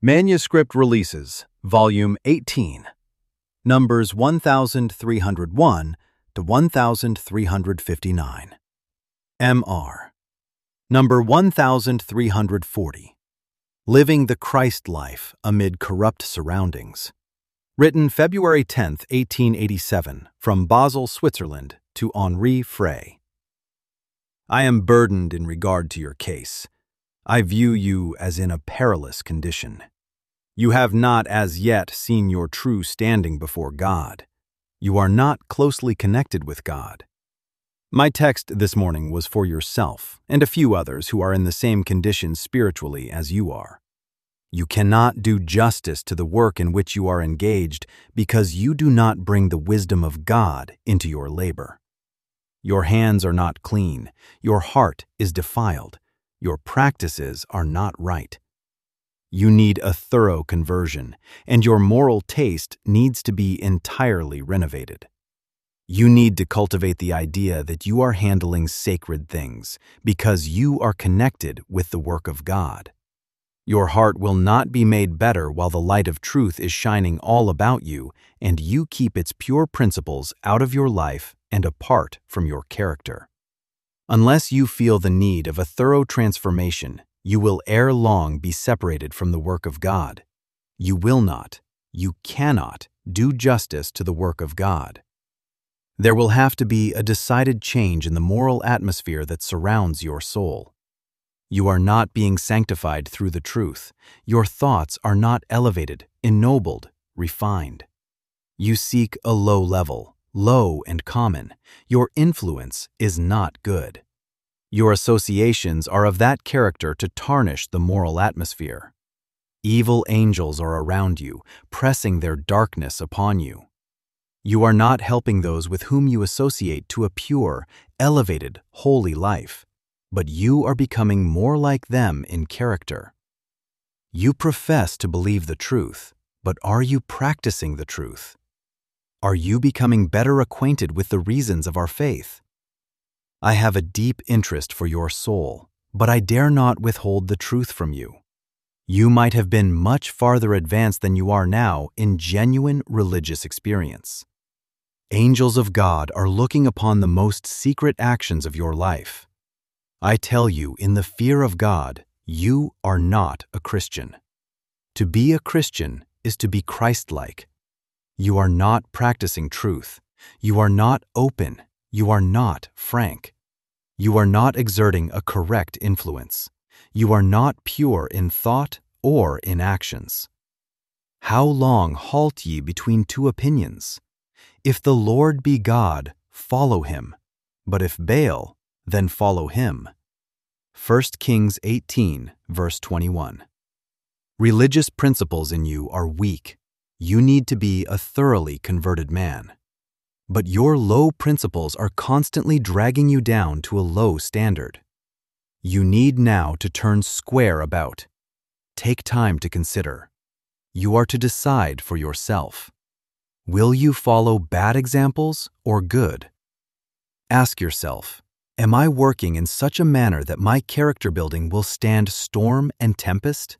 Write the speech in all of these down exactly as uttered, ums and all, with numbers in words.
Manuscript Releases, Volume eighteen, Numbers one thousand three hundred one to one thousand three hundred fifty-nine. M R. Number one thousand three hundred forty. Living the Christ Life Amid Corrupt Surroundings. Written February tenth, eighteen eighty-seven, from Basel, Switzerland, to Henri Frey. I am burdened in regard to your case. I view you as in a perilous condition. You have not as yet seen your true standing before God. You are not closely connected with God. My text this morning was for yourself and a few others who are in the same condition spiritually as you are. You cannot do justice to the work in which you are engaged because you do not bring the wisdom of God into your labor. Your hands are not clean, your heart is defiled, your practices are not right. You need a thorough conversion, and your moral taste needs to be entirely renovated. You need to cultivate the idea that you are handling sacred things because you are connected with the work of God. Your heart will not be made better while the light of truth is shining all about you and you keep its pure principles out of your life and apart from your character. Unless you feel the need of a thorough transformation, you will ere long be separated from the work of God. You will not, you cannot do justice to the work of God. There will have to be a decided change in the moral atmosphere that surrounds your soul. You are not being sanctified through the truth. Your thoughts are not elevated, ennobled, refined. You seek a low level, low and common. Your influence is not good. Your associations are of that character to tarnish the moral atmosphere. Evil angels are around you, pressing their darkness upon you. You are not helping those with whom you associate to a pure, elevated, holy life, but you are becoming more like them in character. You profess to believe the truth, but are you practicing the truth? Are you becoming better acquainted with the reasons of our faith? I have a deep interest for your soul, but I dare not withhold the truth from you. You might have been much farther advanced than you are now in genuine religious experience. Angels of God are looking upon the most secret actions of your life. I tell you, in the fear of God, you are not a Christian. To be a Christian is to be Christ-like. You are not practicing truth. You are not open. You are not frank. You are not exerting a correct influence. You are not pure in thought or in actions. How long halt ye between two opinions? If the Lord be God, follow him. But if Baal, then follow him. First Kings eighteen, verse twenty-one. Religious principles in you are weak. You need to be a thoroughly converted man. But your low principles are constantly dragging you down to a low standard. You need now to turn square about. Take time to consider. You are to decide for yourself. Will you follow bad examples or good? Ask yourself, am I working in such a manner that my character building will stand storm and tempest?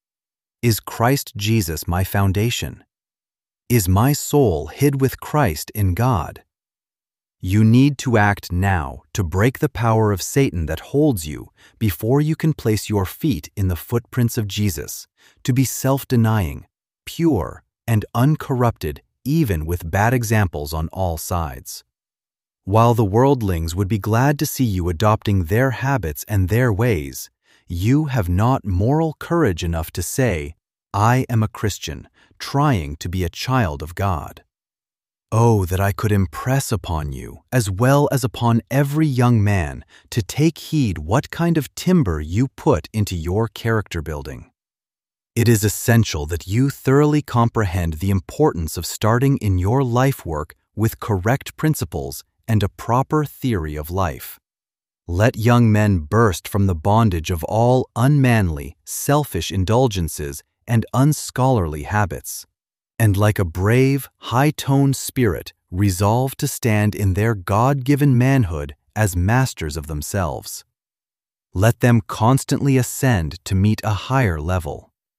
Is Christ Jesus my foundation? Is my soul hid with Christ in God? You need to act now to break the power of Satan that holds you before you can place your feet in the footprints of Jesus, to be self-denying, pure, and uncorrupted even with bad examples on all sides. While the worldlings would be glad to see you adopting their habits and their ways, you have not moral courage enough to say, I am a Christian, trying to be a child of God. Oh, that I could impress upon you, as well as upon every young man, to take heed what kind of timber you put into your character building. It is essential that you thoroughly comprehend the importance of starting in your life work with correct principles and a proper theory of life. Let young men burst from the bondage of all unmanly, selfish indulgences and unscholarly habits, and like a brave, high-toned spirit, resolve to stand in their God-given manhood as masters of themselves. Let them constantly ascend to meet a higher level.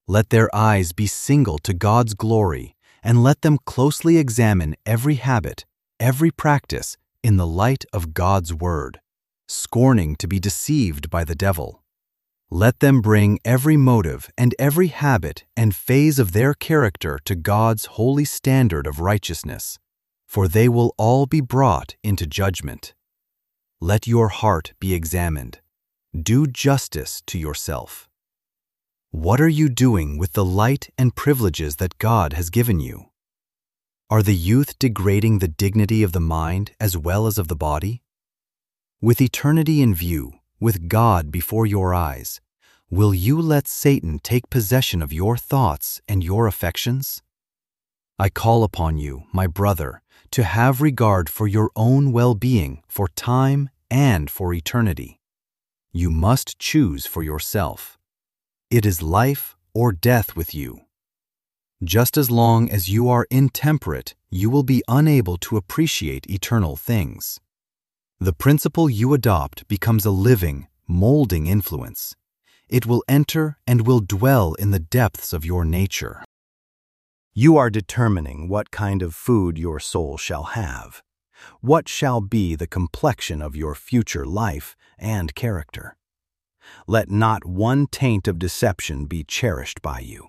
Let their eyes be single to God's glory, and let them closely examine every habit, every practice, in the light of God's word, scorning to be deceived by the devil. Let them bring every motive and every habit and phase of their character to God's holy standard of righteousness, for they will all be brought into judgment. Let your heart be examined. Do justice to yourself. What are you doing with the light and privileges that God has given you? Are the youth degrading the dignity of the mind as well as of the body? With eternity in view, with God before your eyes, will you let Satan take possession of your thoughts and your affections? I call upon you, my brother, to have regard for your own well-being, for time and for eternity. You must choose for yourself. It is life or death with you. Just as long as you are intemperate, you will be unable to appreciate eternal things. The principle you adopt becomes a living, molding influence. It will enter and will dwell in the depths of your nature. You are determining what kind of food your soul shall have, what shall be the complexion of your future life and character. Let not one taint of deception be cherished by you.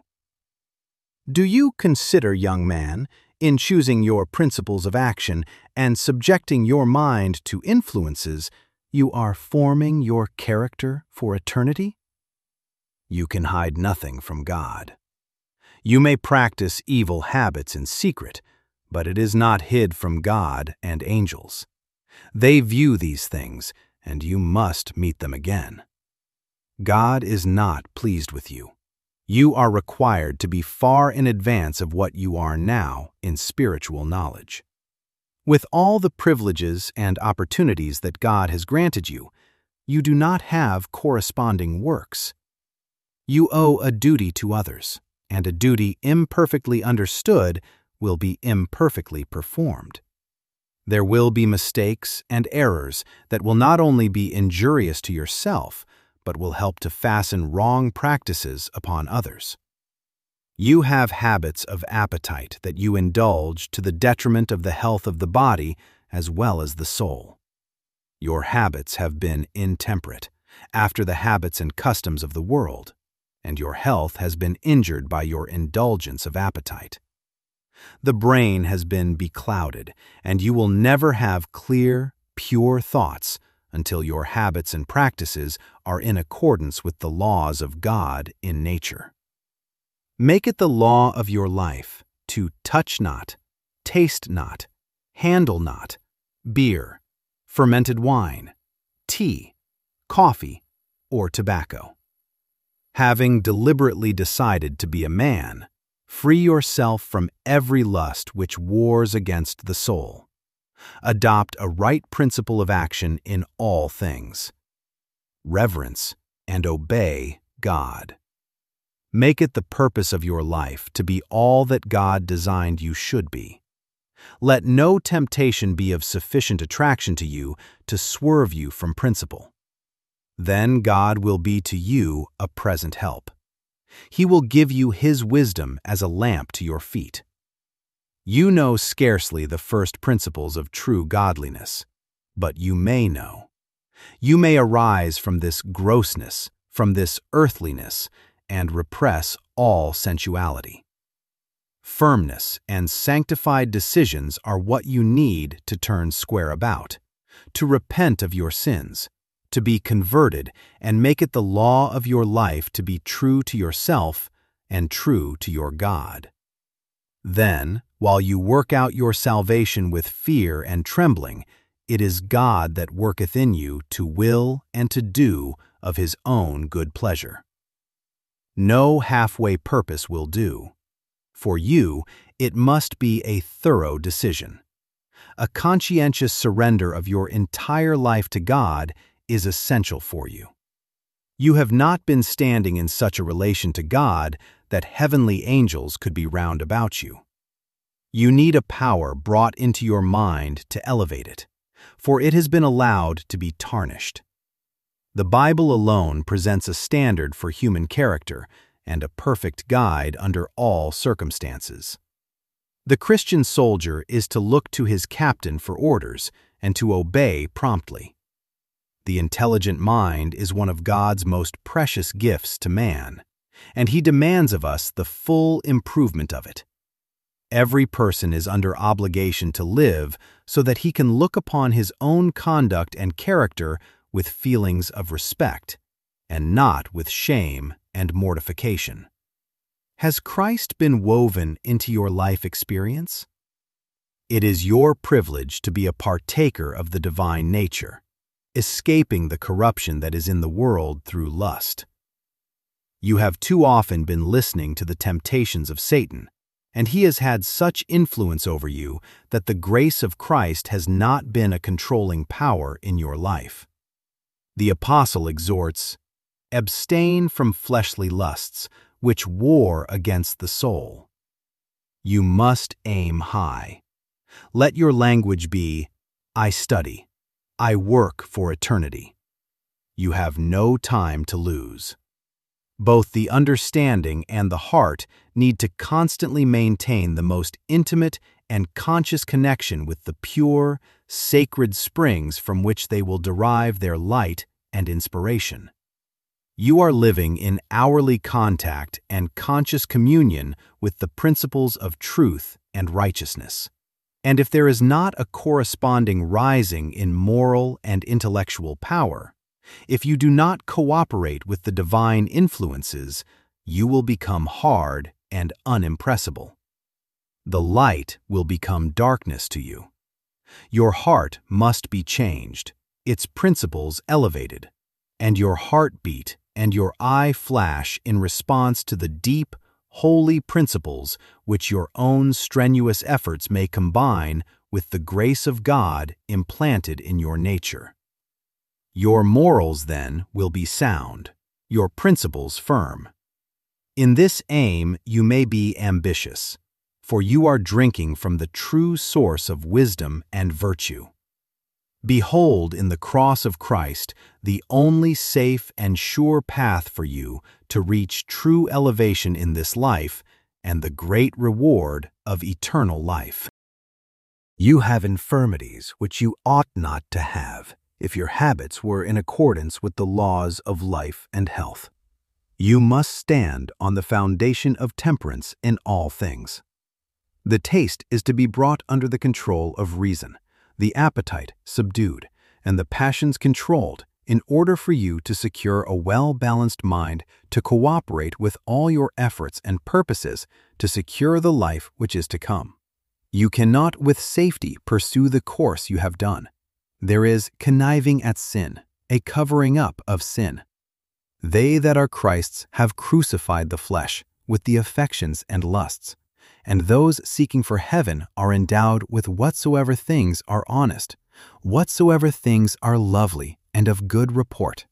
Do you consider, young man, in choosing your principles of action and subjecting your mind to influences, you are forming your character for eternity? You can hide nothing from God. You may practice evil habits in secret, but it is not hid from God and angels. They view these things, and you must meet them again. God is not pleased with you. You are required to be far in advance of what you are now in spiritual knowledge. With all the privileges and opportunities that God has granted you, you do not have corresponding works. You owe a duty to others, and a duty imperfectly understood will be imperfectly performed. There will be mistakes and errors that will not only be injurious to yourself, but will help to fasten wrong practices upon others. You have habits of appetite that you indulge to the detriment of the health of the body as well as the soul. Your habits have been intemperate, after the habits and customs of the world, and your health has been injured by your indulgence of appetite. The brain has been beclouded, and you will never have clear, pure thoughts until your habits and practices are in accordance with the laws of God in nature. Make it the law of your life to touch not, taste not, handle not, beer, fermented wine, tea, coffee, or tobacco. Having deliberately decided to be a man, free yourself from every lust which wars against the soul. Adopt a right principle of action in all things. Reverence and obey God. Make it the purpose of your life to be all that God designed you should be. Let no temptation be of sufficient attraction to you to swerve you from principle. Then God will be to you a present help. He will give you His wisdom as a lamp to your feet. You know scarcely the first principles of true godliness, but you may know. You may arise from this grossness, from this earthliness, and repress all sensuality. Firmness and sanctified decisions are what you need to turn square about, to repent of your sins, to be converted and make it the law of your life to be true to yourself and true to your God. Then, while you work out your salvation with fear and trembling, it is God that worketh in you to will and to do of His own good pleasure. No halfway purpose will do. For you, it must be a thorough decision. A conscientious surrender of your entire life to God is essential for you. You have not been standing in such a relation to God that heavenly angels could be round about you. You need a power brought into your mind to elevate it, for it has been allowed to be tarnished. The Bible alone presents a standard for human character, and a perfect guide under all circumstances. The Christian soldier is to look to his captain for orders and to obey promptly. The intelligent mind is one of God's most precious gifts to man, and He demands of us the full improvement of it. Every person is under obligation to live so that he can look upon his own conduct and character with feelings of respect, and not with shame and mortification. Has Christ been woven into your life experience? It is your privilege to be a partaker of the divine nature, escaping the corruption that is in the world through lust. You have too often been listening to the temptations of Satan, and he has had such influence over you that the grace of Christ has not been a controlling power in your life. The apostle exhorts, "Abstain from fleshly lusts, which war against the soul." You must aim high. Let your language be, "I study, I work for eternity." You have no time to lose. Both the understanding and the heart need to constantly maintain the most intimate and conscious connection with the pure, sacred springs from which they will derive their light and inspiration. You are living in hourly contact and conscious communion with the principles of truth and righteousness. And if there is not a corresponding rising in moral and intellectual power, if you do not cooperate with the divine influences, you will become hard and unimpressible. The light will become darkness to you. Your heart must be changed, its principles elevated, and your heartbeat and your eye flash in response to the deep, holy principles which your own strenuous efforts may combine with the grace of God implanted in your nature. Your morals, then, will be sound, your principles firm. In this aim you may be ambitious, for you are drinking from the true source of wisdom and virtue. Behold in the cross of Christ the only safe and sure path for you to reach true elevation in this life and the great reward of eternal life. You have infirmities which you ought not to have, if your habits were in accordance with the laws of life and health. You must stand on the foundation of temperance in all things. The taste is to be brought under the control of reason, the appetite subdued, and the passions controlled, in order for you to secure a well-balanced mind to cooperate with all your efforts and purposes to secure the life which is to come. You cannot with safety pursue the course you have done. There is conniving at sin, a covering up of sin. They that are Christ's have crucified the flesh with the affections and lusts, and those seeking for heaven are endowed with whatsoever things are honest, whatsoever things are lovely and of good report.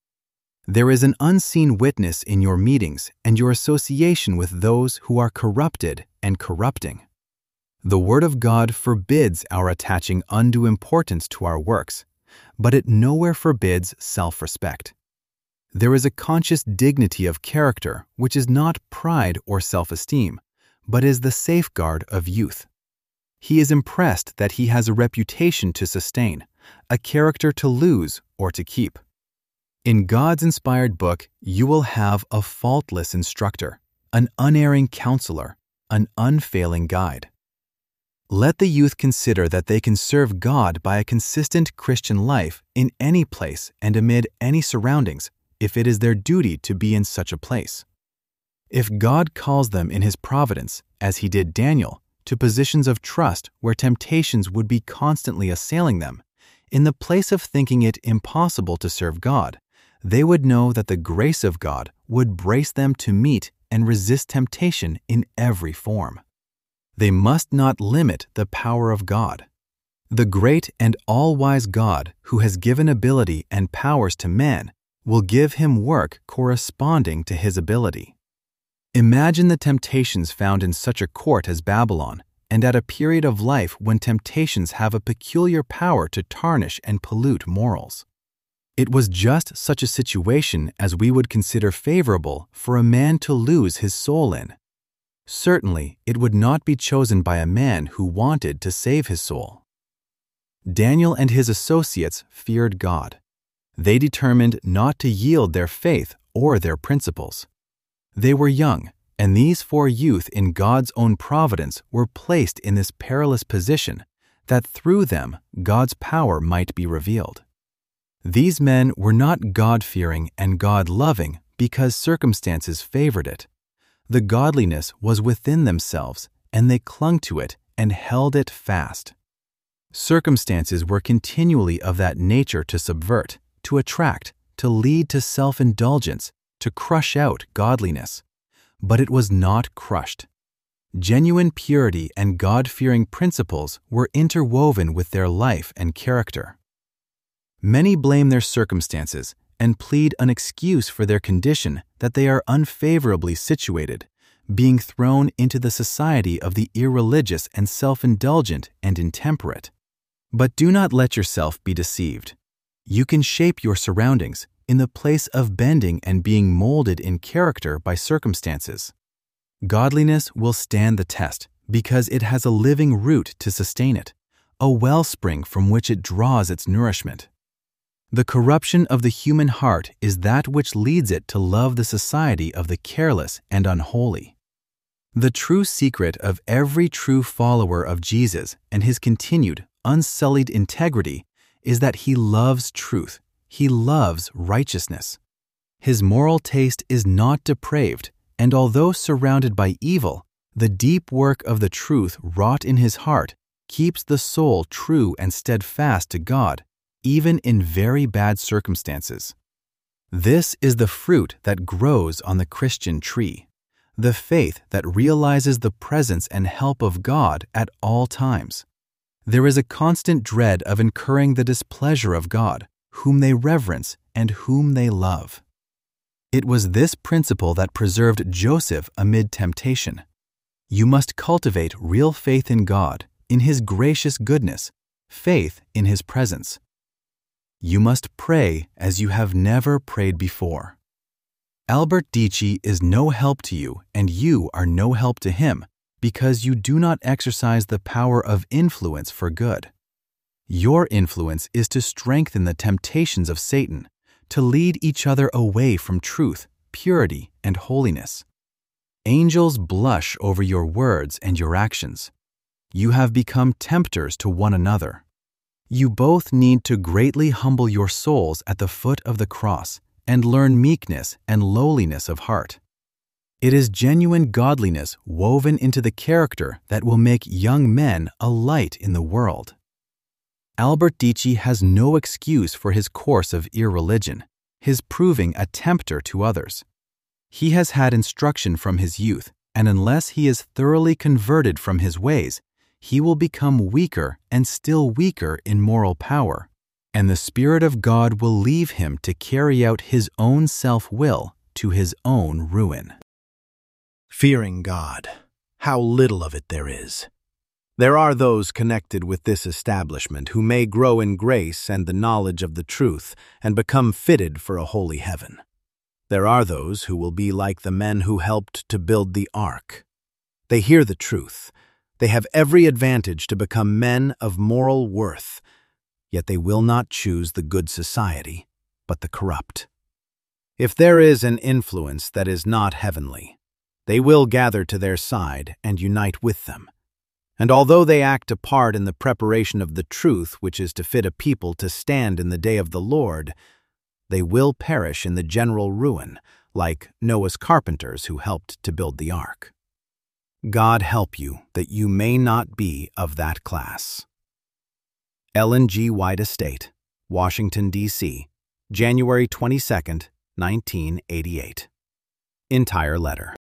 There is an unseen witness in your meetings and your association with those who are corrupted and corrupting. The Word of God forbids our attaching undue importance to our works, but it nowhere forbids self-respect. There is a conscious dignity of character which is not pride or self-esteem, but is the safeguard of youth. He is impressed that he has a reputation to sustain, a character to lose or to keep. In God's inspired book, you will have a faultless instructor, an unerring counselor, an unfailing guide. Let the youth consider that they can serve God by a consistent Christian life in any place and amid any surroundings, if it is their duty to be in such a place. If God calls them in His providence, as He did Daniel, to positions of trust where temptations would be constantly assailing them, in the place of thinking it impossible to serve God, they would know that the grace of God would brace them to meet and resist temptation in every form. They must not limit the power of God. The great and all-wise God, who has given ability and powers to man, will give him work corresponding to his ability. Imagine the temptations found in such a court as Babylon, and at a period of life when temptations have a peculiar power to tarnish and pollute morals. It was just such a situation as we would consider favorable for a man to lose his soul in. Certainly, it would not be chosen by a man who wanted to save his soul. Daniel and his associates feared God. They determined not to yield their faith or their principles. They were young, and these four youth in God's own providence were placed in this perilous position that through them God's power might be revealed. These men were not God-fearing and God-loving because circumstances favored it. The godliness was within themselves, and they clung to it and held it fast. Circumstances were continually of that nature to subvert, to attract, to lead to self-indulgence, to crush out godliness. But it was not crushed. Genuine purity and God-fearing principles were interwoven with their life and character. Many blame their circumstances and plead an excuse for their condition that they are unfavorably situated, being thrown into the society of the irreligious and self-indulgent and intemperate. But do not let yourself be deceived. You can shape your surroundings in the place of bending and being molded in character by circumstances. Godliness will stand the test because it has a living root to sustain it, a wellspring from which it draws its nourishment. The corruption of the human heart is that which leads it to love the society of the careless and unholy. The true secret of every true follower of Jesus and his continued, unsullied integrity is that he loves truth. He loves righteousness. His moral taste is not depraved, and although surrounded by evil, the deep work of the truth wrought in his heart keeps the soul true and steadfast to God, even in very bad circumstances. This is the fruit that grows on the Christian tree, the faith that realizes the presence and help of God at all times. There is a constant dread of incurring the displeasure of God, whom they reverence and whom they love. It was this principle that preserved Joseph amid temptation. You must cultivate real faith in God, in his gracious goodness, faith in his presence. You must pray as you have never prayed before. Albert Dici is no help to you, and you are no help to him, because you do not exercise the power of influence for good. Your influence is to strengthen the temptations of Satan, to lead each other away from truth, purity, and holiness. Angels blush over your words and your actions. You have become tempters to one another. You both need to greatly humble your souls at the foot of the cross and learn meekness and lowliness of heart. It is genuine godliness woven into the character that will make young men a light in the world. Albert Dici has no excuse for his course of irreligion, his proving a tempter to others. He has had instruction from his youth, and unless he is thoroughly converted from his ways, he will become weaker and still weaker in moral power, and the Spirit of God will leave him to carry out his own self-will to his own ruin. Fearing God, how little of it there is. There are those connected with this establishment who may grow in grace and the knowledge of the truth and become fitted for a holy heaven. There are those who will be like the men who helped to build the ark. They hear the truth. They have every advantage to become men of moral worth, yet they will not choose the good society, but the corrupt. If there is an influence that is not heavenly, they will gather to their side and unite with them. And although they act a part in the preparation of the truth which is to fit a people to stand in the day of the Lord, they will perish in the general ruin, like Noah's carpenters who helped to build the ark. God help you that you may not be of that class. Ellen G. White Estate, Washington, D C, January twenty-second, nineteen eighty-eight. Entire letter.